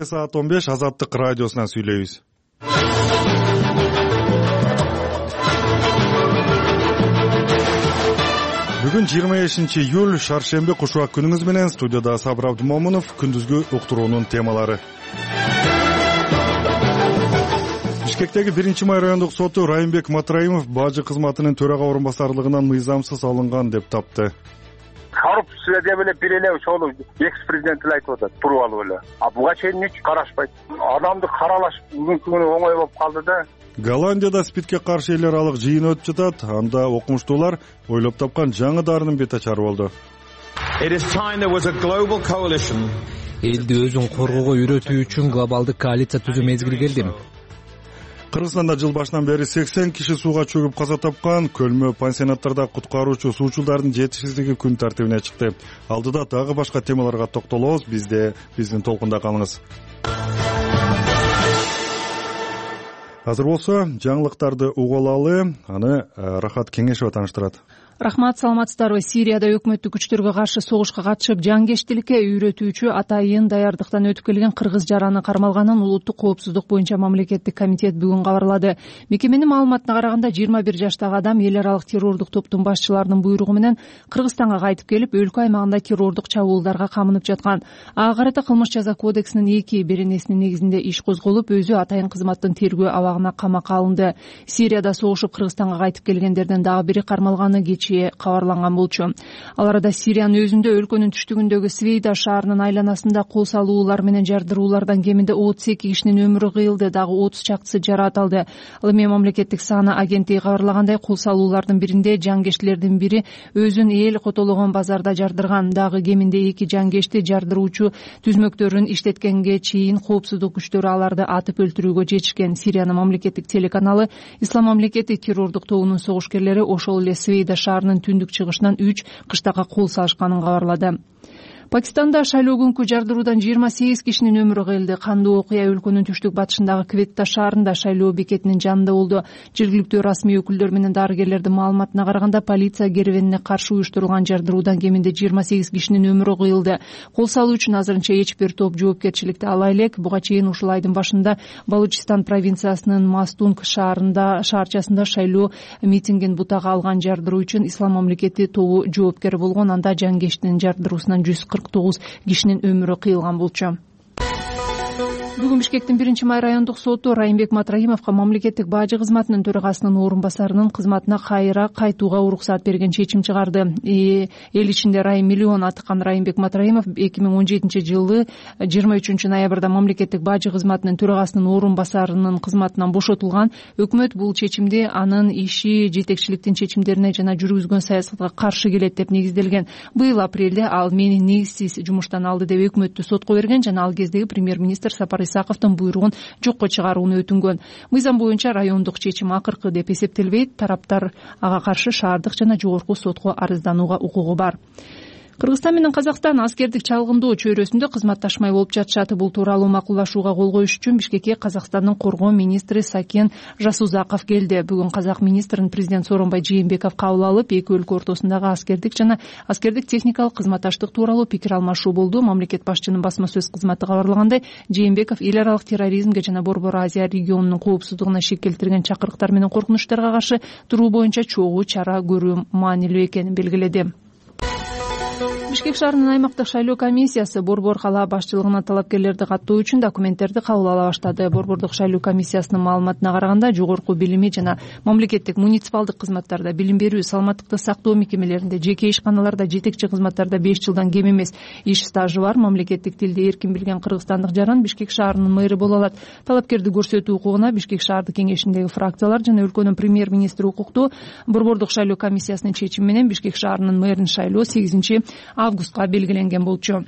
Саат 15 Азаттык радиосунан сүйлөйбүз. Бүгүн 25-июль шаршемби кушубак күнүңүз менен студияда Сабыр Абдымомунов. Күндүзгү уктуруунун темалары. Бишкектеги 1-май райондук соту Райымбек Матраимов бажы кызматынын төрага орунбасарлыгынан мыйзамсыз алынган деп тапты. Коррупция деп эле бир эле ошол экс-президент эле айтып атат, туруп алып эле. Буга чейин эч карашпайт. Адамды каралаш бүгүнкү күнү оңой болуп калды да. Голландияда спидке каршы эл аралык жыйын өтүп жатат. Анда окумуштуулар ойлоп тапкан жаңы дарынын бет ачары болду. Элди өзүн коргоого үйрөтүү үчүн глобалдык коалиция түзүү мезгили келди. Кыргызстанда жыл башынан бери 80 киши сууга чөгүп каза тапкан. Көлмө пансионаттарда куткаруучу суучулдардын жетишсиздиги күн тартибине чыкты. Алдыда дагы башка темаларга токтолобуз. Биздин толкунда калыңыз. Азыр болсо жаңылыктарды угулалы, аны Рахат Кеңешева тааныштырат. Рахмат, саламатсыздарбы? Сирияда өкмөттүк күчтөргө каршы согушка катышып, жангештиликке үйрөтүүчү атайын даярдыктан өтүп келген кыргыз жараны кармалганын Улуттук коопсуздук боюнча мамлекеттик комитет бүгүн кабарлады. Мекеменин маалыматына караганда 21 жаштагы адам эл аралык террордук топтун башчыларынын буйругу менен Кыргызстанга кайтып келип, өлкө аймагында террордук чабуулдарга камынып жаткан. Ага карата кылмыш жаза кодексинин 2 беренесинин негизинде иш козголуп, өзү атайын кызматтын тергөө абагына камакка алынды. Сирияда согушуп Кыргызстанга кайтып келгендерден дагы бири кармалганы кабарланган болчу. Ал арада Сириянын өзүндө өлкөнүн түштүгүндөгү Свейда шаарынын айланасында кол салуулар менен жардыруулардан кеминде 32 кишинин өмүрү кыйылды, дагы 30 чактысы жараат алды. Ал эми мамлекеттик саана агенттиги кабарлагандай, кол салуулардын биринде жангештилердин бири өзүн эл котологон базарда жардырган. Дагы кеминде 2 жангешти жардыруучу түзмөктөрүн иштеткенге чейин коопсуздук күчтөрү аларды атып өлтүрүүгө жетишкен. Сириянын мамлекеттик телеканалы Ислам мамлекети террордук тобунун согушкерлери ошол эле Свейда шаарынын түндүк чыгышынан 3 кыштакка кол салышканын кабарлады. Пакистанда шайлоо күнкү жардыруудан 28 кишинин өмүрү кыйылды. Кандуу окуя өлкөнүн түштүк батышындагы Кветта шаарында шайлоо бекетинин жанында болду. Жергиликтүү расмий өкүлдөр менен дарыгерлердин маалыматына караганда, полиция керебенине каршы уюштурулган жардыруудан кеминде 28 кишинин өмүрү кыйылды. Кол салуу үчүн азырынча эч бир топ жоопкерчиликти ала элек. Буга чейин ушул айдын башында Балучистан провинциясынын Мастунг шаарчасында шайлоо митингин бутага алган жардыруу үчүн Ислам мамлекети тобу жоопкер болгон. Анда жангештинин жардыруусунан 149 кишинин өмүрү кыйылган болчу. Бүгүн Бишкектин 1-май райондук соту Райымбек Матраимовго мамлекеттик бажы кызматынын төрагасынын орун басарынын кызматына кайра кайтууга уруксат берген чечим чыгарды. Эл ичинде Райым миллион атыкан Райымбек Матраимов 2017-жылы 23-ноябрда мамлекеттик бажы кызматынын төрагасынын орун басарынын кызматынан бошотулган. Өкмөт бул чечимди анын иши жетекчиликтин чечимдерине жана жүргүзгөн саясатка каршы келет деп негизделген. Быйыл апрелде ал мени негизсиз жумуштан алды деп өкмөттү сотко берген жана ал кездеги премьер-министр Сапар Исаковдун буйругун жокко чыгарууну өтүнгөн. Мыйзам боюнча райондук чечим акыркы деп эсептелбейт. Тараптар ага каршы шаардык жана жогорку сотко арызданууга укугу бар. Кыргызстан менен Казакстан аскердик чалгындоо чөйрөсүндө кызматташмай болуп жатышат. Бул тууралуу макулдашууга кол коюш үчүн Бишкекке Казакстандын коргоо министри Сакен Жасузаков келди. Бүгүн казак министрин президент Сооронбай Жээнбеков кабыл алып, эки өлкө ортосундагы аскердик жана аскердик техникалык кызматташтык тууралуу пикир алмашуу болду. Мамлекет башчынын басма сөз кызматы кабарлагандай, Жээнбеков эл аралык терроризмге жана Борбор Азия регионунун коопсуздугуна шек келтирген чакырыктар менен коркунучтарга каршы туруу боюнча чогуу чара көрүү маанилүү экенин белгиледи. Бишкек шаарынын аймактык шайлоо комиссиясы Борбор калаа башчылыгына талапкерлерди каттоо үчүн документтерди кабыл ала баштады. Борбордук шайлоо комиссиясынын маалыматына караганда, жогорку билими жана мамлекеттик муниципалдык кызматтарда, билим берүү, саламаттыкты сактоо мекемелеринде, жеке ишканаларда жетекчи кызматтарда 5 жылдан кем эмес иш стажы бар мамлекеттик тилди эркин билген кыргызстандык жаран Бишкек шаарынын мэрі боло алат. Талапкерди көрсөтүү укугуна Бишкек шаардык кеңешиндеги фракциялар жана өлкөнүн премьер-министри укуктуу. Борбордук шайлоо комиссиясынын чечими менен Бишкек шаарынын мэрин шайлоо 8 августка белгиленген болчу.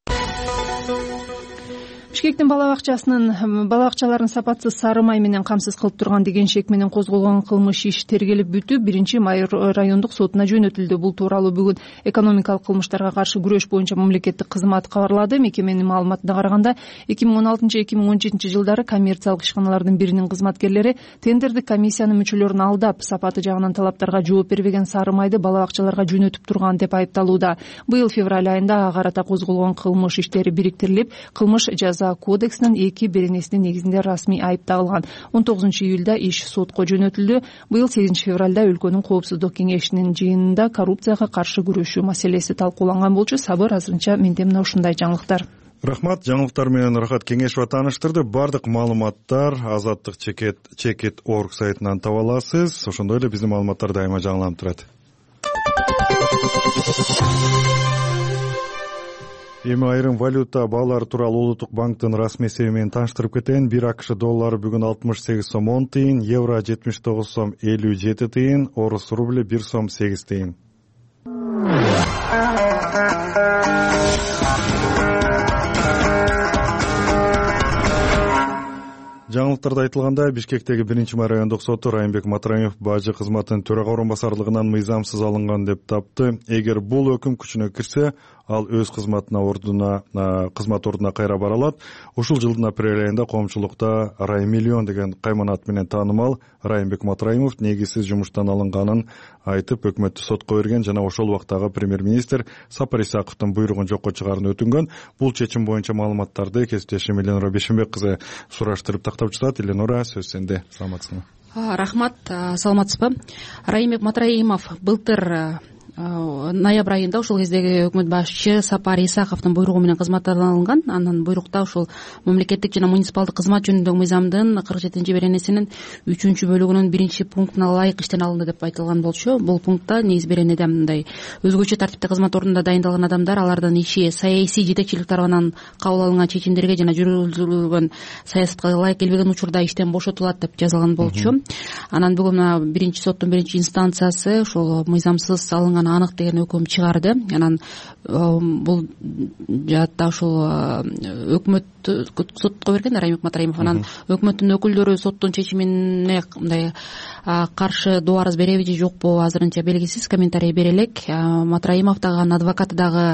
Бишкектин балабакчаларын сапатсыз сары май менен камсыз кылып турган деген шек менен козголгон кылмыш иш тергелип бүтүп, 1-май райондук сотуна жөнөтүлдү. Бул тууралуу бүгүн экономикалык кылмыштарга каршы күрөш боюнча мамлекеттик кызмат кабарлады. Мекеменин маалыматына караганда, 2016-2017 жылдары коммерциялык ишканалардын биринин кызматкерлери тендердик комиссиянын мүчөлөрүн алдап, сапаты жагынан талаптарга жооп бербеген сары майды балабакчаларга жөнөтүп турган деп айыпталууда. Быйыл февраль айында ага карата козголгон кылмыш иштери бириктирилип, кылмыш жаза жаза кодексинин 2 беренесинин негизинде расмий айып тагылган. 19-июлда иш сотко жөнөтүлдү. Быйыл 8-февралда өлкөнүн коопсуздук кеңешинин жыйынында коррупцияга каршы күрөшүү маселеси талкууланган болчу. Сабыр азырынча менде мына ушундай жаңылыктар. Рахмат, жаңылыктар менен Рахат Кеңешова тааныштырды. Бардык маалыматтар Азаттык чекит орг сайтынан таба аласыз. Ошондой эле биздин маалыматтар дайыма жаңыланып турат. Эми айрым валюта баалары тууралуу Улуттук банктын расмий эсеби менен тааныштырып кетейин. 1 АКШ доллары бүгүн 68 сом 10 тыйын, евро 79 сом 57 тыйын, орус рубли 1 сом 8 тыйын. Жаңылыктарда айтылгандай, Бишкектеги 1-май райондук соту Райымбек Матраимов бажы кызматынын төрага орун басарлыгынан мыйзамсыз алынган деп тапты. Эгер бул өкүм күчүнө кирсе, ал өз кызмат ордуна кайра бара алат. Ушул жылдын апрель айында коомчулукта Рай миллион деген кайманат менен таанымал Райымбек Матраимов негизсиз жумуштан алынганын айтып, өкмөттү сотко берген жана ошол убактагы премьер-министр Сапар Исаковдун буйругун жокко чыгаарын өтүнгөн. Бул чечим боюнча маалыматтарды кесиптешим Эленора Бешенбек кызы сураштырып тактап жатат. Эленора, сөз сенде. Саламатсыңбы? Рахмат, саламатсызбы? Райымбек Матраимов былтыр ноябрь айында ушул кездеги өкмөт башчы Сапар Исаковдун буйругу менен кызматтан алынган. Анан буйрукта ушул мамлекеттик жана муниципалдык кызмат жөнүндөгү мыйзамдын 47 беренесинин 3-бөлүгүнүн 1-пунктуна ылайык иштен алынды деп айтылган болчу. Бул пунктта негиз беренеде мындай: өзгөчө тартипте кызмат ордунда дайындалган адамдар алардын иши саясий жетекчилик тарабынан кабыл алынган чечимдерге жана жүргүзүлгөн саясатка ылайык келбеген учурда иштен бошотулат деп жазылган болчу. Анан бүгүн 1-соттун 1-инстанциясы ушул мыйзамсыз алынган анык деген өкүм чыгарды. Анан бул жаатта ушул өкмөт сотко берген Райымбек Матраимов. Анан өкмөттүн өкүлдөрү соттун чечимине мындай каршы доо арыз береби же жокпу азырынча белгисиз, комментарий бере элек. Матраимов дагы анын адвокаты дагы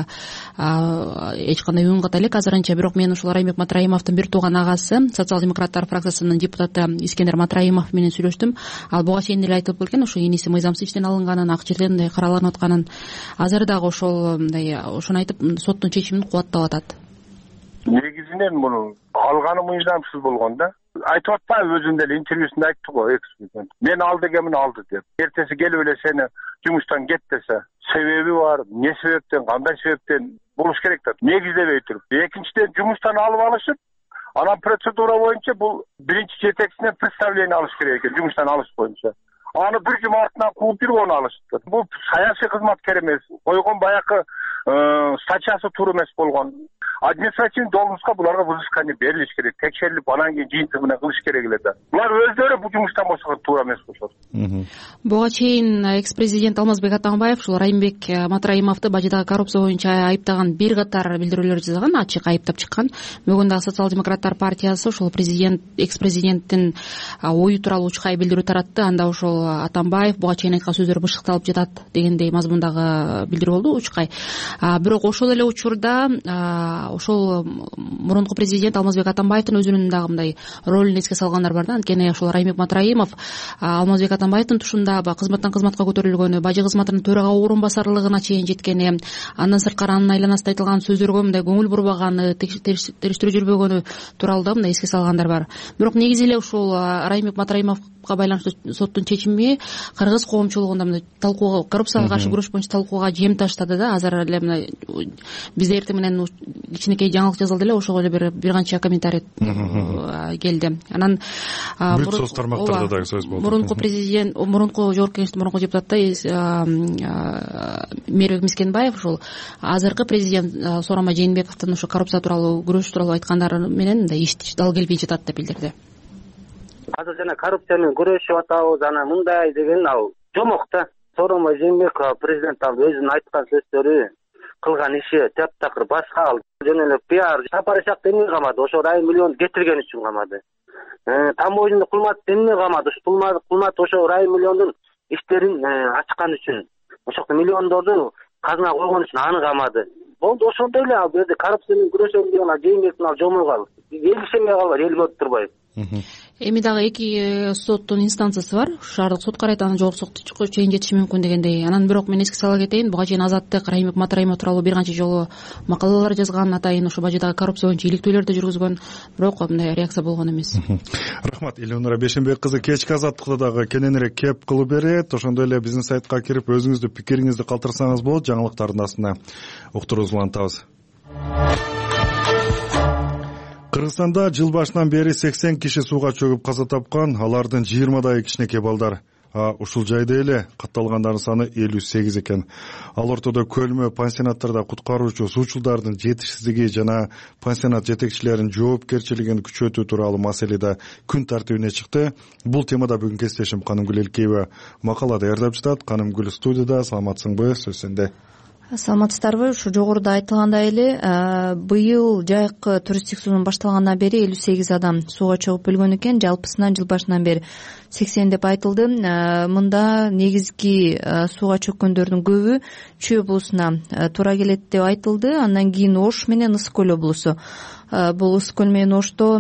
эч кандай үн ката элек азырынча. Бирок мен ушул Райымбек Матраимовдун бир тууган агасы, социал-демократтар фракциясынын депутаты Искендер Матраимов менен сүйлөштүм. Ал буга чейин эле айтып келген, ошо иниси мыйзамсыз иштен алынганын, ак жерден мындай караланып атканын. Азыр дагы ошол мындай ошону айтып, соттун чечимин кубаттап атат. Негизинен муну алганы мыйзамсыз болгон да. Айтып атпайбы, өзүнүн эле интервьюсунда айтты го, экс-президент. Мен алды дегенмин, алды деп. Эртеси келип эле сени жумуштан кет десе, себеби бар, эмне себептен, кандай себептен болуш керек да. Негиздебей туруп. Экинчиден жумуштан алып алышып, анан процедура боюнча бул биринчи жетекчисине представление алыш керек экен, жумуштан алыш боюнча. Аны бир жума артынан кууп биргөөнү алышты. Бул саясий кызматкер эмес, койгон баягы статьясы туура эмес болгон. Административный должностька буларга взыскание берилиш керек, текшерилип, анан кийин жыйынтыгы менен кылыш керек эле да. Булар өздөрү бул жумуштан бошогон туура эмес болушат. Буга чейин экс-президент Алмазбек Атамбаев ушул Райымбек Матраимовду бажыдагы коррупция боюнча айыптаган бир катар билдирүүлөр жасаган, ачык айыптап чыккан. Бүгүн дагы социал-демократтар партиясы ушул экс-президенттин ою тууралуу учкай билдирүү таратты. Анда ушул Атамбаев буга чейин айткан сөздөр бышыкталып жатат дегендей мазмундагы билдирүү болду, учкай. Бирок ошол эле учурда ошол мурунку президент Алмазбек Атамбаевдин өзүнүн дагы мындай ролун эске салгандар бар да. Анткени ошол Райымбек Матраимов Алмазбек Атамбаевдин тушунда кызматтан кызматка көтөрүлгөнү, бажы кызматынын төрага орун басарлыгына чейин жеткени, андан сырткары анын айланасында айтылган сөздөргө мындай көңүл бурбаганы, териштирүү жүрбөгөнү тууралуу да мындай эске салгандар бар. Бирок негизи эле ушул Райымбек Матраимовго байланыштуу соттун чечими кыргыз коомчулугунда мындай талкууга, коррупцияга каршы күрөш боюнча талкууга жем таштады да. Азыр эле мына бизде эртең менен кичинекей жаңылык жазылды эле, ошого эле бир канча комментарий келди. Анан бүт соц тармактарда дагы сөз болду. Мурунку президент, мурунку жогорку кеңештин мурунку депутаты Мээрбек Мискенбаев ушул азыркы президент Сооронбай Жээнбековдун ушу коррупция тууралуу күрөш тууралуу айткандары менен мындай иш дал келбей жатат деп билдирди. Азыр жана коррупция менен күрөшүп атабыз, анан мындай деген ал жомок да. Сооронбай Жээнбеков президент өзүнүн айткан сөздөрү, кылган иши таптакыр башка, ал жөн эле пиар. Сапар Исаковду эмне камады? Ошо Рай миллион кетирген үчүн камады. Тамбовдун Кулмат эмне камады? Кулмат ошо Рай миллиондун иштерин ачкан үчүн, ошол миллиондорду казына койгон үчүн аны камады. Болду, ошондой эле ал жерде коррупция менен күрөшөм деген Жээнбектин ал жомогу ал. Эл ишенбей калбайт, эл көрүп турбайбы? Эми дагы 2 соттун инстанциясы бар. Шаардык сот карайт, анан жогорку сотко чейин жетиши мүмкүн дегендей. Анан бирок мен эске сала кетейин, буга чейин Азаттык Райымбек Матраимов тууралуу бир канча жолу макалалар жазган, атайын ошо бажыдагы коррупция боюнча иликтөөлөрдү жүргүзгөн, бирок мындай реакция болгон эмес. Рахмат. Элнура Бешенбек кызы кечки Азаттыкта дагы кененирээк кеп кылып берет. Ошондой эле биздин сайтка кирип өзүңүздүн пикириңизди калтырсаңыз болот. Жаңылыктардын астына уктуруубузду улантабыз. Кыргызстанда жыл башынан бери 80 киши сууга чөгүп каза тапкан, алардын 20дайы кичинекей балдар. Ушул жайда эле катталгандардын саны 58 экен. Ал ортодо көлмө пансионаттарда куткаруучу суучулдардын жетишсиздиги жана пансионат жетекчилеринин жоопкерчилигин күчөтүү тууралуу маселе да күн тартибине чыкты. Бул темада бүгүн кесиптешим Канымгүл Элкеева макала даярдап жатат. Канымгүл студияда. Саламатсыңбы? Сөз сенде. Саламатсыздарбы? Ушу жогоруда айтылгандай эле быйыл жайкы туристтик сезон башталгандан бери 58 адам сууга чыгып өлгөн экен. Жалпысынан жыл башынан бери 80 деп айтылды. Мында негизги сууга чөккөндөрдүн көбү Чүй облусуна туура келет деп айтылды. Андан кийин Ош менен Ысык көл облусу. Бул Ысык көл менен Ошто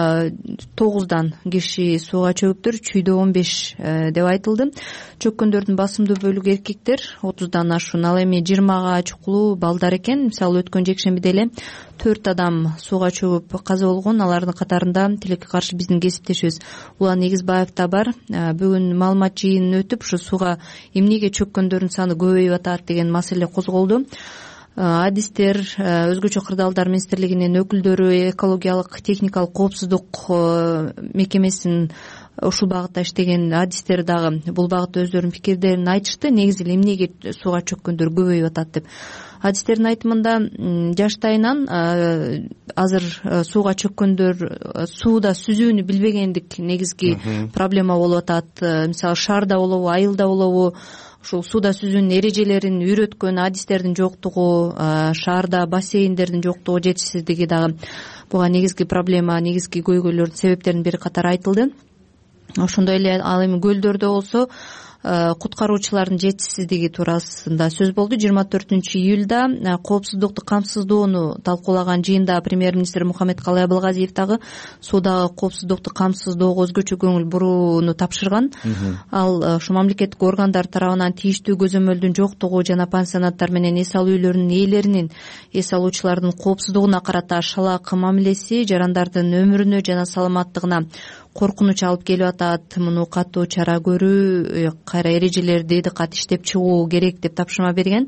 9дан киши сууга чөгүптүр, Чүйдө 15 деп айтылды. Чөккөндөрдүн басымдуу бөлүгү эркектер, 30дан ашуун. Ал эми 20га чукулуу балдар экен. Мисалы өткөн жекшембиде эле 4 адам сууга чөгүп каза болгон. Алардын катарында тилекке каршы биздин кесиптешибиз Улан Эгизбаев да бар. Бүгүн маалымат жыйынын өтүп, ушу сууга эмнеге чөккөндөрдүн саны көбөйүп атат деген маселе козголду. Адистер, өзгөчө кырдаалдар министрлигинин өкүлдөрү, экологиялык техникалык коопсуздук мекемесинин ушул багытта иштеген адистер дагы бул багытта өздөрүнүн пикирлерин айтышты. Негизи эле эмнеге сууга чөккөндөр көбөйүп атат деп. Адистердин айтымында жаштайынан азыр сууга чөккөндөр сууда сүзүүнү билбегендик негизги проблема болуп атат. Мисалы шаарда болобу, айылда болобу, ушул сууда сүзүүнүн эрежелерин үйрөткөн адистердин жоктугу, шаарда бассейндердин жоктугу, жетишсиздиги дагы буга негизги проблема, негизги көйгөйлөрдүн себептеринин бири катары айтылды. Ошондой эле ал эми көлдөрдө болсо куткаруучулардын жетишсиздиги туурасында сөз болду. 24-июлда коопсуздукту камсыздоону талкуулаган жыйында премьер-министр Мухаммедкалый Абылгазиев дагы суудагы коопсуздукту камсыздоого өзгөчө көңүл бурууну тапшырган. Ал ушу мамлекеттик органдар тарабынан тийиштүү көзөмөлдүн жоктугу жана пансионаттар менен эс алуу үйлөрүнүн ээлеринин эс алуучулардын коопсуздугуна карата шалаак мамилеси жарандардын өмүрүнө жана саламаттыгына коркунуч алып келип атат. Муну катуу чара көрүү, кайра эрежелерди дыкат иштеп чыгуу керек деп тапшырма берген.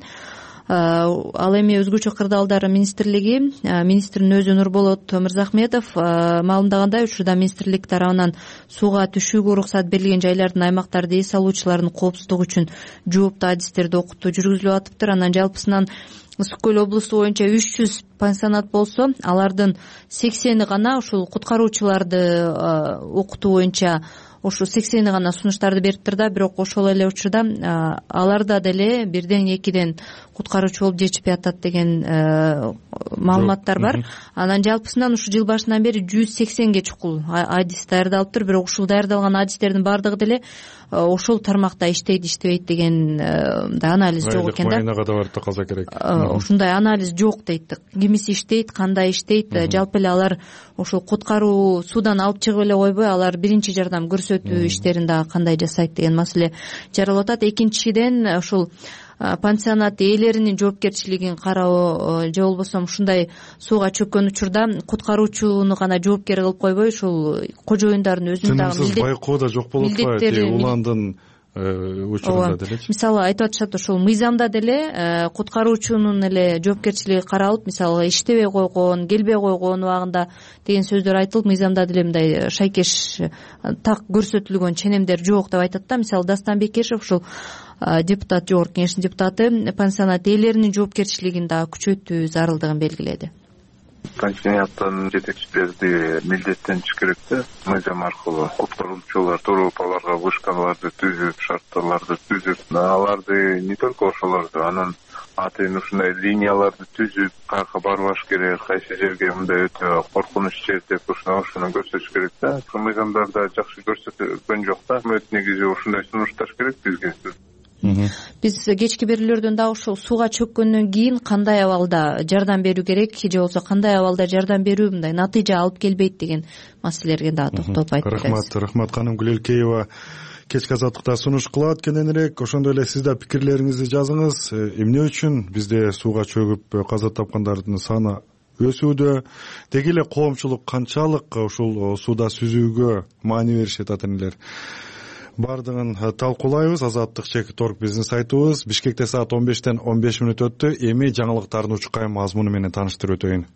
Ал эми өзгөчө кырдаалдар министрлиги, министрдин өзү Нурболот Мырзахметов маалымдагандай, учурда министрлик тарабынан сууга түшүүгө уруксат берилген жайлардын, аймактарды эс алуучулардын коопсуздугу үчүн жооптуу адистерди окутуу жүргүзүлүп атыптыр. Анан жалпысынан Ысык көл облусу боюнча 300 пансионат болсо, алардын 80и гана ушул куткаруучуларды окутуу боюнча ошо 80и гана сунуштарды бериптир да, бирок ошол эле учурда аларда деле 1-2ден куткаруучу болуп жетишпей атат деген маалыматтар бар. Анан жалпысынан ушу жыл башынан бери 180ге чукул адис даярдалыптыр, бирок ушул даярдалган адистердин баардыгы деле ошол тармакта иштейт, иштебейт деген анализ жок экен да. Майнага да барып каза керек. Ушундай анализ жок дейт. Кимиси иштейт, кандай иштейт, жалпы эле алар ошол куткаруу, суудан алып чыгып эле койбой, алар биринчи жардам көрсөтүү иштерин дагы кандай жасайт деген маселе жаралып атат. Экинчиден ушул пансионат ээлеринин жоопкерчилигин кароо же болбосо ушундай сууга чөккөн учурда куткаруучуну гана жоопкер кылып койбой, ушул кожоюндардын өзүнүн дагы байкоо да жок болуп атпайбы? Уландын учурунда делечи. Мисалы айтып атышат, ошол мыйзамда деле куткаруучунун эле жоопкерчилиги каралып, мисалы иштебей койгон, келбей койгон убагында деген сөздөр айтылып, мыйзамда деле мындай шайкеш так көрсөтүлгөн ченемдер жок деп айтат да. Мисалы Дастан Бекешев, ушул депутат, жогорку кеңештин депутаты, пансионат ээлеринин жоопкерчилигин дагы күчөтүү зарылдыгын белгиледи. Пансионаттын жетекчилери милдеттениш керек да, мыйзам аркылуу куткаруучулар туруп аларга вышкаларды түзүп, шарттарды түзүп, аларды не только ошолорду, анан атайын ушундай линияларды түзүп, каяка барбаш керек, кайсы жерге мындай өтө коркунуч жер деп ошону көрсөтүш керек да. Ушул мыйзамдарда жакшы көрсөтүлгөн жок да. Өкмөт негизи ушундай сунушташ керек бизге. Биз кечки берүүлөрдөн дагы ушул сууга чөккөндөн кийин кандай абалда жардам берүү керек же болбосо кандай абалда жардам берүү мындай натыйжа алып келбейт деген маселелерге дагы токтолуп айтып беребиз. Рахмат Каным Гүлелкеева кечки азаттыкта сунуш кылат. Кененирээк ошондой эле сиз да пикирлериңизди жазыңыз. Эмне үчүн бизде сууга чөгүп каза тапкандардын саны өсүүдө, деги эле коомчулук канчалык ушул сууда сүзүүгө маани беришет атат? Бардыгын талкуулайбыз. Азаттык чекит.org биздин сайтыбыз. Бишкекте саат 15-тен 15 минут өттү. Эми жаңылыктардын учкай мазмуну менен тааныштырып өтөйүн.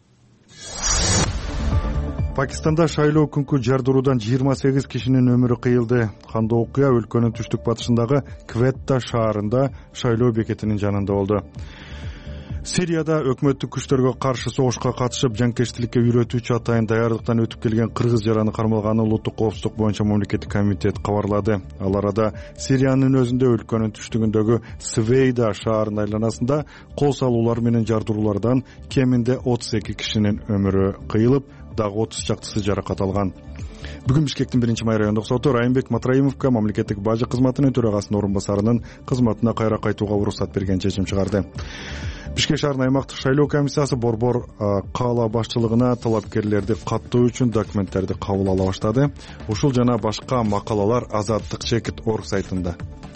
Пакистанда шайлоо күнкү жардыруудан 28 кишинин өмүрү кыйылды. Кандуу окуя өлкөнүн түштүк батышындагы Кветта шаарында шайлоо бекетинин жанында болду. Сирияда өкмөттүк күчтөргө каршы согушка катышып жанкечтиликке үйрөтүүчү атайын даярдыктан өтүп келген кыргыз жараны кармалганы улуттук коопсуздук боюнча мамлекеттик комитет кабарлады. Ал арада Сириянын өзүндө өлкөнүн түштүгүндөгү Свейда шаарынын айланасында кол салуулар менен жардыруулардан кеминде 32 кишинин өмүрү кыйылып, дагы 30 чактысы жаракат алган. Бүгүн Бишкектин 1-май райондук соту Райымбек Матраимовго мамлекеттик бажы кызматынын төрагасынын орун басарынын кызматына кайра кайтууга уруксат берген чечим чыгарды. Бишкек шаарынын аймактык шайлоо комиссиясы Борбор каала башчылыгына талапкерлерди каттоо үчүн документтерди кабыл ала баштады. Ушул жана башка макалалар Азаттык чекит.org сайтында.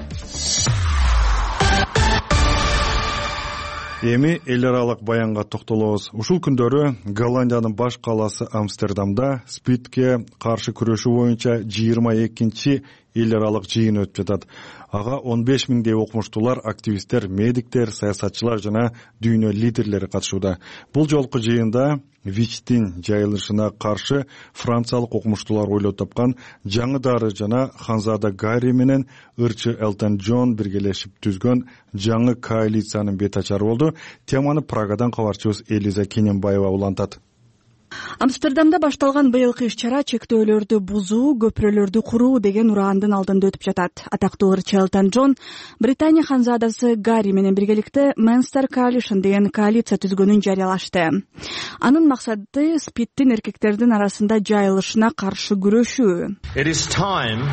Эми эл аралык баянга токтолобуз. Ушул күндөрү Голландиянын баш калаасы Амстердамда СПИДке каршы күрөшүү боюнча 22-чи эл аралык жыйын өтүп жатат. Ага 15 миңдей окумуштуулар, активисттер, медиктер, саясатчылар жана дүйнө лидерлери катышууда. Бул жолку жыйында ВИЧтин жайылышына каршы франциялык окумуштуулар ойлоп тапкан жаңы дары жана Ханзада Гарри менен ырчы Элтон Джон биргелешип түзгөн жаңы коалициянын бет ачары болду. Теманы Прагадан кабарчыбыз Элиза Кененбаева улантат. Амстердамда башталган быйылкы иш-чара чектөөлөрдү бузуу, көпүрөлөрдү куруу деген ураандын алдында өтүп жатат. Атактуу ырчы Элтон Джон Британия ханзадасы Гарри менен биргеликте Menster Coalition деген коалиция түзгөнүн жарыялашты. Анын максаты СПИДтин эркектердин арасында жайылышына каршы күрөшүү. It is time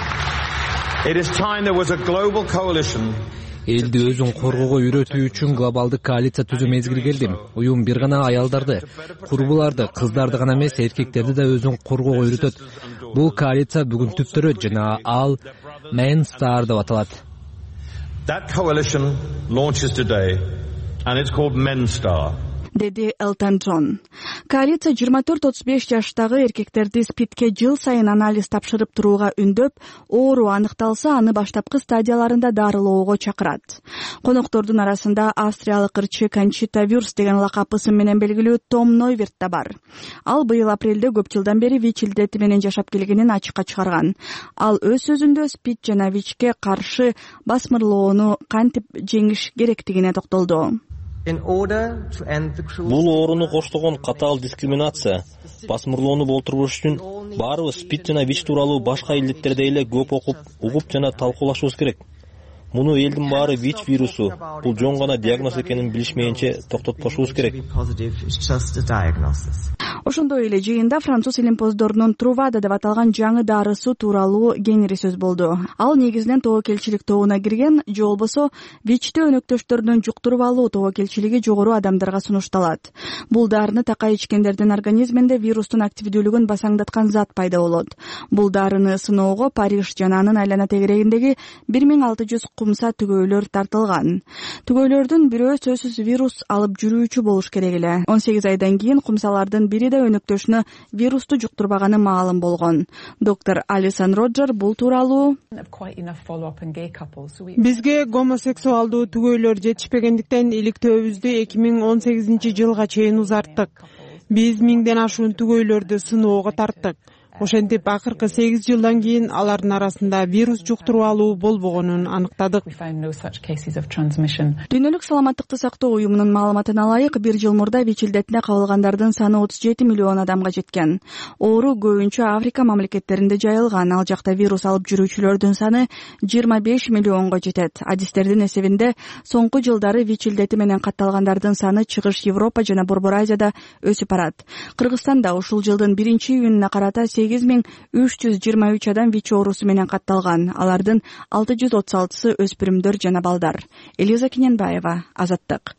there was a global coalition. Элди өзүн коргоого үйрөтүү үчүн глобалдык коалиция түзүү мезгили келди. Уюм бир гана аялдарды, курбуларды, кыздарды гана эмес, эркектерди да өзүн коргоого үйрөтөт. Бул коалиция бүгүн түптөрөт жана ал Menster деп аталат. That coalition launches today and it's called Menster. Деди Элтон Джон. Коалиция 24-35 жаштагы эркектерди СПИДке жыл сайын анализ тапшырып турууга үндөп, оору аныкталса, аны баштапкы стадияларында дарылоого чакырат. Коноктордун арасында австриялык ырчы Кончита Вюрст деген лакап ысым менен белгилүү Том Нойверт да бар. Ал быйыл апрелде көп жылдан бери ВИЧ илдети менен жашап келгенин ачыкка чыгарган. Ал өз сөзүндө СПИД жана ВИЧке каршы басмырлоону кантип жеңиш керектигине токтолду. Бул ооруну коштогон катаал дискриминация, басмырлоону болтуруш үчүн баарыбыз СПИД жана ВИЧ тууралуу башка илдеттерди эле көп окуп, угуп жана талкуулашыбыз керек. Муну элдин баары ВИЧ вирусу, бул жон гана диагноз экенин билишмейинче токтотпошубуз керек. Ошондой эле жыйында француз илимпоздорунун Трувада деп аталган жаңы дарысы тууралуу кеңири сөз болду. Ал негизинен тобокелчилик тобуна кирген, же болбосо ВИЧтө өнөктөштөрдүн жуктуруп алуу тобокелчилиги жогору адамдарга сунушталат. Бул дарыны такай ичкендердин организминде вирустун активдүүлүгүн басаңдаткан зат пайда болот. Бул дарыны сыноого Париж жана анын айлана тегерегиндеги 1600 кумса түгөйлөр тартылган. Түгөйлөрдүн бирөө сөзсүз вирус алып жүрүүчү болуш керек эле. 18 айдан кийин кумсалардын бири да өнөктөшүнө вирусту жуктурбаганы маалым болгон. Доктор Алисон Роджер бул тууралуу: Бизге гомосексуалдуу түгөйлөр жетишпегендиктен иликтөөбүздү 2018 жылга чейин узарттык. Биз 1000ден ашуун түгөйлөрдү сыноого тарттык. Ошентип акыркы 8 жылдан кийин алардын арасында вирус жуктуруп алуу болбогонун аныктадык. Дүйнөлүк саламаттыкты сактоо уюмунун маалыматына ылайык, бир жыл мурда ВИЧ илдетине кабылгандардын саны 37 миллион адамга жеткен. Оору көбүнчө Африка мамлекеттеринде жайылган. Ал жакта вирус алып жүрүүчүлөрдүн саны 25 миллионго жетет. Адистердин эсебинде соңку жылдары ВИЧ илдети менен катталгандардын саны Чыгыш Европа жана Борбор Азияда өсүп барат. Кыргызстанда ушул жылдын 1-июнуна карата 8,323 адам ВИЧ оорусу менен катталган. Алардын 636-сы өспүрүмдөр жана балдар. Элиза Кененбаева, Азаттык.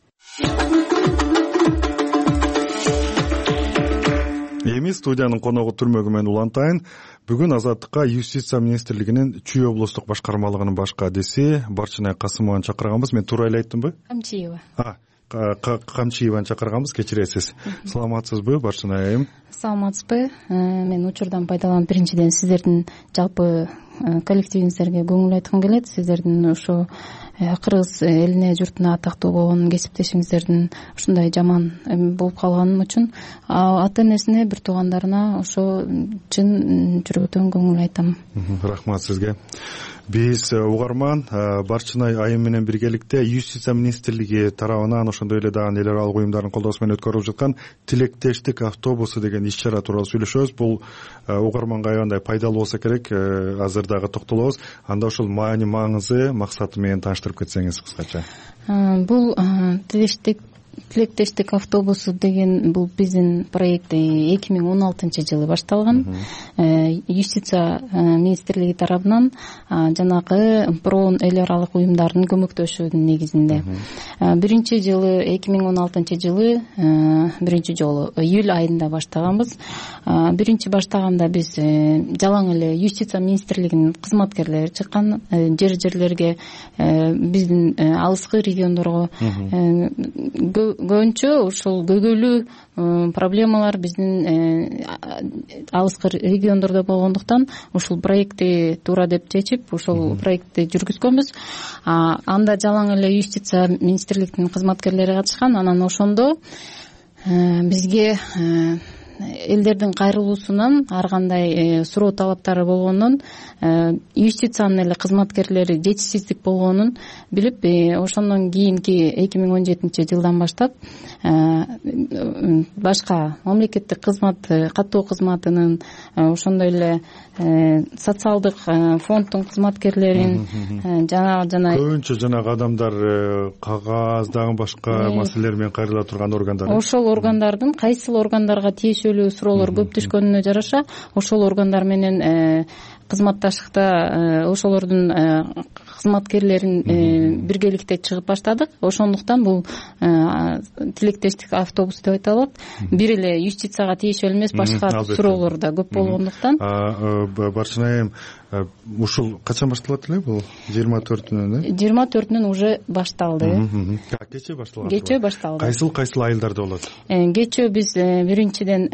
Эми студиянын коногу Түрмөгүмөн Улантайын. Бүгүн Азаттыкка Юстиция министрлигинин Чүй облустук башкармалыгынын баш кадиси Барчынай Касымованы чакырганбыз. Мен туура эле айттымбы? Камчиева. Камчиеваны чакырганбыз, кечиресиз. Саламатсызбы, Барчынай айым? Саламатсызбы. Мен учурдан пайдаланып биринчиден сиздердин жалпы коллективиңиздерге көңүл айткым келет. Сиздердин ошо кыргыз элине, журтуна атактуу болгон кесиптешиңиздердин ушундай жаман болуп калганым үчүн ата энесине, бир туугандарына ошо чын жүрөктөн көңүл айтам. Рахмат сизге. Биз угарман Барчынай айым менен биргеликте Юстиция министрлиги тарабынан ошондой эле дагы эл аралык уюмдардын колдоосу менен өткөрүлүп жаткан тилектештик автобусу деген иш-чара тууралуу сүйлөшөбүз. Бул угарманга аябай пайдалуу болсо керек. Азыр дагы токтолобуз. Анда ошол маани, маңызы, максаты менен тааныштырып кетсеңиз кыскача. Бул тилектештик автобусу деген бул биздин проект 2016-жылы башталган. Юстиция министрлиги тарабынан жанагы проон эл аралык уюмдардын көмөктөшүүнүн негизинде. Биринчи жылы 2016-жылы биринчи жолу июль айында баштаганбыз. Биринчи баштаганда биз жалаң эле Юстиция министрлигинин кызматкерлери чыккан, жерлерге биздин алыскы региондорго көбүнчө ушул көйгөйлүү проблемалар биздин алыскы региондордо болгондуктан ушул проектти туура деп чечип, ушул проектти жүргүзгөнбүз. Анда жалаң эле Юстиция министрлигинин кызматкерлери катышкан. Анан ошондо бизге элдердин кайрылуусунан ар кандай суроо талаптары болгонун, юстициянын эле кызматкерлери жетишсиздик болгонун билип, ошондон кийинки 2017-жылдан баштап башка мамлекеттик кызмат, каттоо кызматынын, ошондой эле социалдык фонддун кызматкерлерин жана көбүнчө жанагы адамдар кагаз дагы башка маселелер менен кайрыла турган органдар, ошол органдардын кайсыл органдарга тиешелүү суроолор көп түшкөнүнө жараша ошол органдар менен кызматташыкта ошолордун кызматкерлерин биргеликте чыгып баштадык. Ошондуктан бул тилектештик автобус деп айтылат. Бир эле юстицияга тиешелүү эмес, башка суроолор да көп болгондуктан. Барчынайым, ушул качан башталат эле бул? 24-үнөн? 24-үнөн уже башталды. Кечээ башталган. Кечээ башталды. Кайсыл айылдарда болот? Кечээ биз биринчиден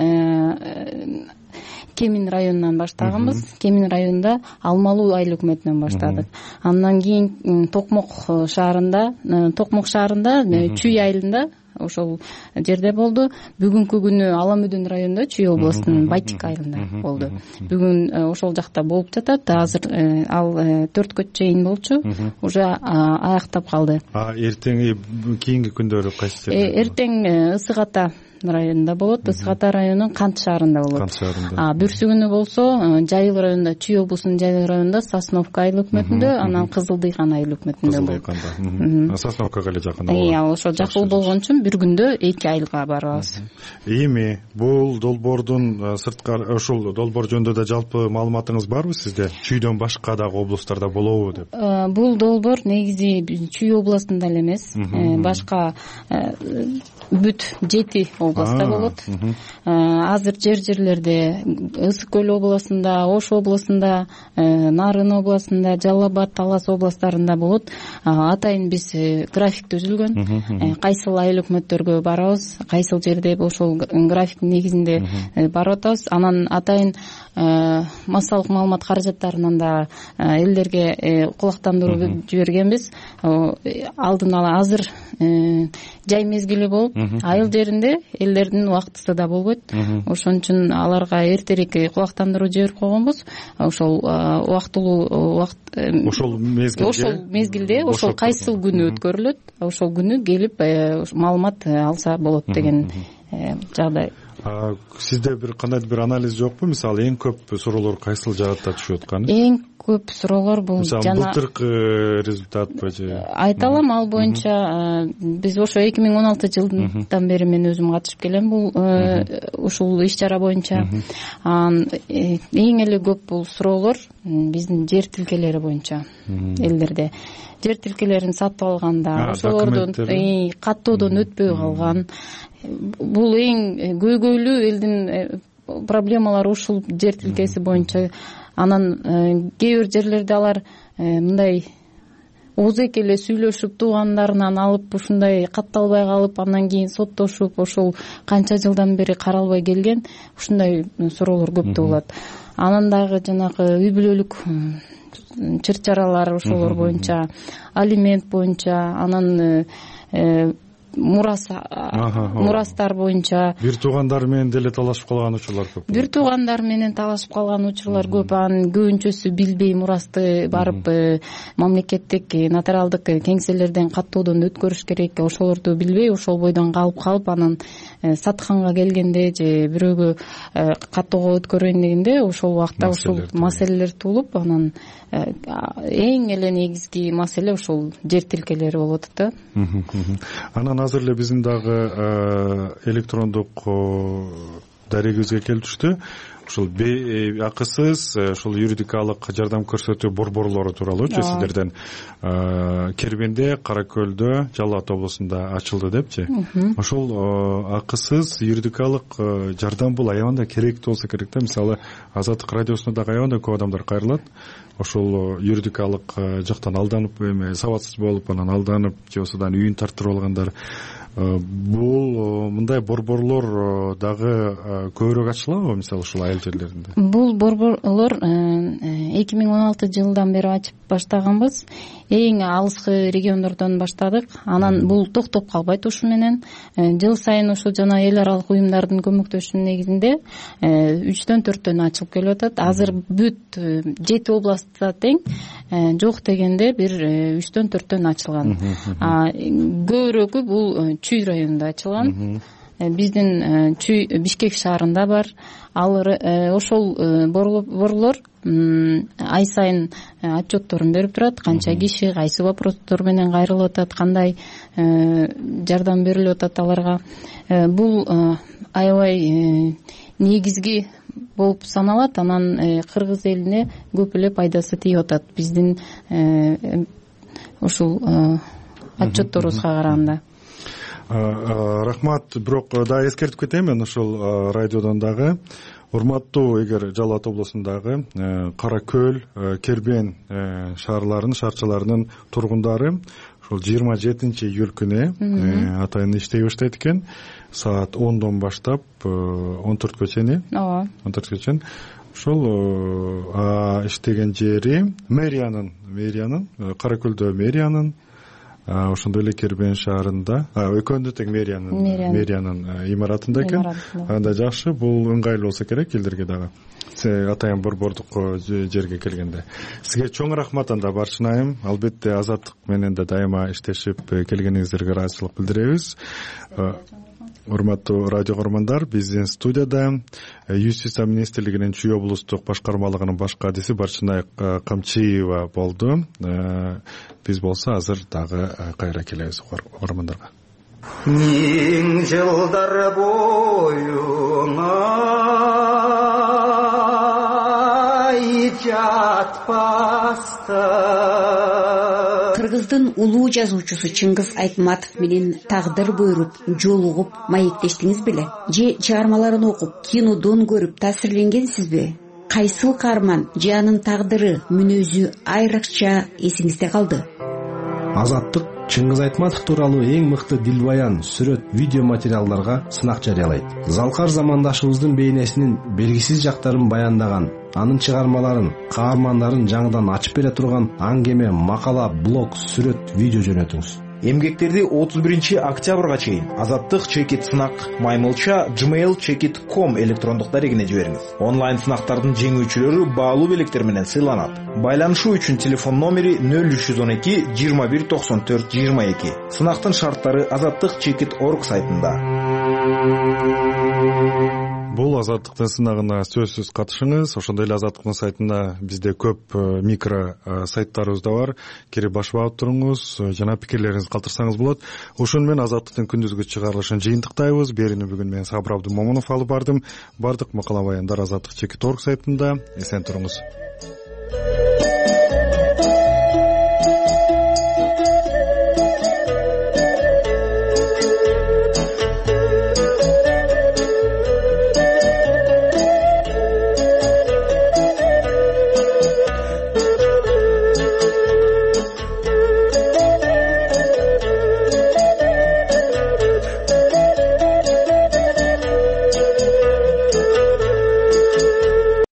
Кемин районунан баштаганбыз. Кемин районунда Алмалуу айыл өкмөтүнөн баштадык. Андан кийин Токмок шаарында Чүй айылында ошол жерде болду. Бүгүнкү күнү Аламүдүн районунда Чүй областынын Байтик айылында болду. Бүгүн ошол жакта болуп жатат. Азыр ал 4-кө чейин болчу. Уже аяктап калды. Эртең кийинки күндөрү кайсы жерде? Эртең Ысык Ата районунда болот. Ысык Ата районунун Кант шаарында болот. Бүрсү күнү болсо Жайыл районунда, Чүй облусунун Жайыл районунда Сосновка айыл өкмөтүндө, анан Кызылдыйкан айыл өкмөтүндө болот. Сосновкага эле жакын. Ошо жакын болгон үчүн бир күндө 2 айылга барабыз. Эми бул долбоордун сырткары, ошол долбоор жөнүндө да жалпы маалыматыңыз барбы сизде? Чүйдөн башка дагы облустарда болобу деп? Бул долбоор негизи Чүй областында эле эмес, башка бүт 7 областта болот. Азыр жерлерде Ысык көл областында, Ош областында, Нарын областында, Жалал Абад, Талас областарында болот. Атайын биз график түзүлгөн. Кайсыл айыл өкмөттөргө барабыз, кайсыл жерде ошол графиктин негизинде барып атабыз. Анан атайын массалык маалымат каражаттарынан да элдерге кулактандыруу жибергенбиз. Алдын ала азыр жай мезгили болуп, айыл жеринде элдердин убактысы да болбойт. Ошон үчүн аларга эртерээк кулактандыруу жиберип койгонбуз. Ошол убактылуу ошол мезгилде ошол кайсыл күнү өткөрүлөт, ошол күнү келип маалымат алса болот деген жагдай. Сизде кандайдыр бир анализ жокпу? Мисалы эң көп суроолор кайсыл жаатта түшүп атканы? Эң көп суроолор бул жана былтыркы результатпы же? Айта алам, ал боюнча биз ошо 2016 жылдан бери мен өзүм катышып келем бул ушул иш чара боюнча. Эң эле көп бул суроолор биздин жер тилкелери боюнча элдерде. Жер тилкелерин сатып алганда ошолордун каттоодон өтпөй калган. Бул эң көйгөйлүү элдин проблемалары ушул жер тилкеси боюнча. Анан кээ бир жерлерде алар мындай оозеки эле сүйлөшүп туугандарынан алып ушундай катталбай калып, андан кийин соттошуп, ошол канча жылдан бери каралбай келген ушундай суроолор көптө болот. Анан дагы жанагы үй бүлөлүк чыр чаралар ошолор боюнча, алимент боюнча, анан мурастар боюнча. Бир туугандар менен деле талашып калган учурлар көп. Бир туугандар менен талашып калган учурлар көп. Анын көбүнчөсү билбей мурасты барып мамлекеттик нотариалдык кеңселерден каттоодон өткөрүш керек. Ошолорду билбей, ошол бойдон калып анан сатканга келгенде же бирөөгө каттоого өткөрөйүн дегенде ошол убакта ушул маселелер туулуп, анан эң эле негизги маселе ушул жер тилкелери болот да. Анан азыр эле биздин дагы электрондук дарегибизге келип түштү. Ушул акысыз ушул юридикалык жардам көрсөтүү борборлору тууралуучу сиздерден Кербенде, Кара Көлдө, Жалал Абад облусунда ачылды депчи. Ошол акысыз юридикалык жардам бул аябында керектүү болсо керек да. Мисалы Азаттык радиосуна дагы аябында көп адамдар кайрылат. Ошол юридикалык жактан алданып, сабатсыз болуп, анан алданып, же осудан үйүн тартырып алгандар. Бул мындай борборлор дагы көбүрөөк ачылабы, мисалы ушул айыл жерлеринде? Бул борборлор 2016 жылдан бери ачып баштаганбыз. Эң алыскы региондордон баштадык. Анан бул токтоп калбайт ушу менен. Жыл сайын ошо жана эл аралык уюмдардын көмөктөшүүнүн негизинде 3-төн 4төн ачылып келип атат. Азыр бүт 7 областта тең, жок дегенде бир 3-төн 4төн ачылган. Көбүрөөкү бул Чүй районунда ачылган. Биздин Чүй Бишкек шаарында бар. Ошол борборлор ай сайын отчетторун берип турат. Канча киши кайсы вопростор менен кайрылып атат, кандай жардам берилип атат аларга. Бул аябай негизги болуп саналат. Анан кыргыз элине көп эле пайдасы тийип атат биздин ушул отчетторубузга караганда. Рахмат. Бирок да эскертип кетейин мен ушул радиодон дагы. Урматтуу, эгер Жалал Абад облусундагы Кара Көл, Кербен шаарчаларынын тургундары ушул 27-июль күнү атайын иштей баштайт экен. Саат 10дон баштап 14 чейин. 14 чейин. Ошол иштеген жери мэриянын Кара Көлдө мэриянын, ошондой эле Кербен шаарында, экөөндө тең мэриянын имаратында экен. Анда жакшы, бул ыңгайлуу болсо керек элдерге дагы. Атайын борбордук жерге келгенде. Сизге чоң рахмат анда барчынайым. Албетте Азаттык менен да дайыма иштешип келгениңиздерге ыраазычылык билдиребиз. Урматтуу радио көрөрмандар, биздин студияда Юстиция министрлигинин Чүй облустук башкармалыгынын баш кадиси Барчынай Камчиева болду. Биз болсо азыр дагы кайра келебиз көрөрмандарга. Миң жылдар боюна жатпасты. Кыргыздын улуу жазуучусу Чыңгыз Айтматов менен тагдыр буйруп, жолугуп, маектештиңиз беле? Же чыгармаларын окуп, кинодон көрүп таасирленгенсизби? Кайсыл каарман же анын тагдыры, мүнөзү айрыкча эсиңизде калды? Азаттык Чыңгыз Айтматов тууралуу эң мыкты дилбаян, сүрөт, видео материалдарга сынак жарыялайт. Залкар замандашыбыздын бейнесинин белгисиз жактарын баяндаган, анын чыгармаларын, каармандарын жаңыдан ачып бере турган аңгеме, макала, блог, сүрөт, видео жөнөтүңүз. Эмгектерди 31-октябрга чейин Азаттык чекит сынак маймылча gmail.com электрондук дарегине жибериңиз. Онлайн сынактардын жеңүүчүлөрү баалуу белектер менен сыйланат. Байланышуу үчүн телефон номери 0312 21 94 22. Сынактын шарттары Азаттык чекит.org сайтында. бул азаттыктын сынагына сөзсүз катышыңыз. Ошондой эле азаттыктын сайтында бизде көп микро сайттарыбыз да бар. Кирип башып алып туруңуз жана пикирлериңизди калтырсаңыз болот. Ошону менен азаттыктын күндүзгү чыгарылышын жыйынтыктайбыз. Берүүнү бүгүн мен Сабыр Абдымомунов алып бардым. Бардык макала баяндар азаттык.org сайтында. Эсен туруңуз.